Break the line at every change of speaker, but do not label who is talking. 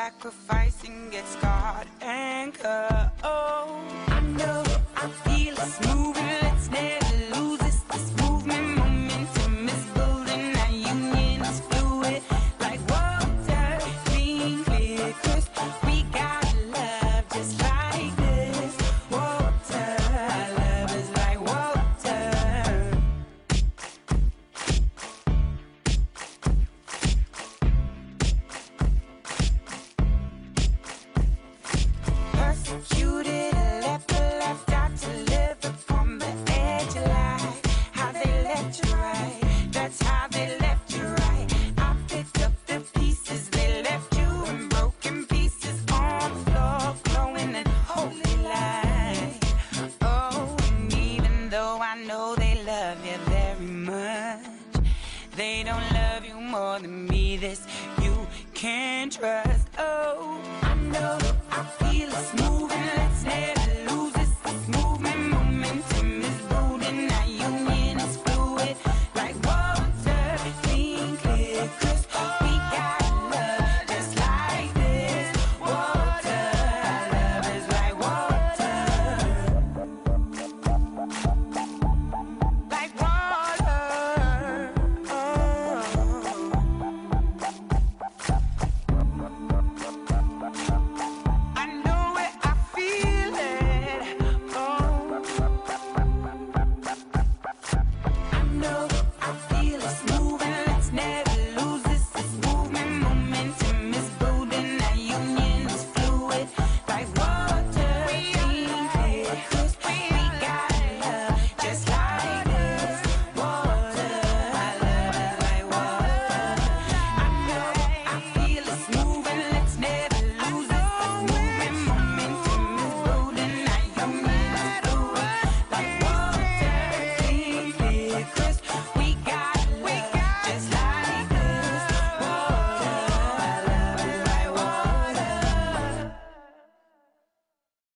sacrificing, get scarred and cut. Oh, I know, I feel it's moving, let's never lose this movement. Momentum is building, our union is fluid, like water, clean, clear, crisp. We got love just like this. Water, love is like water. Persecuted, left out to live upon the edge of life. How they left you right, that's how they left you right. I picked up the pieces, they left you in broken pieces on the floor, glowing in holy light. Oh, and even though I know they love you very much, they don't love you more than me. This you can trust. Oh, I know, I feel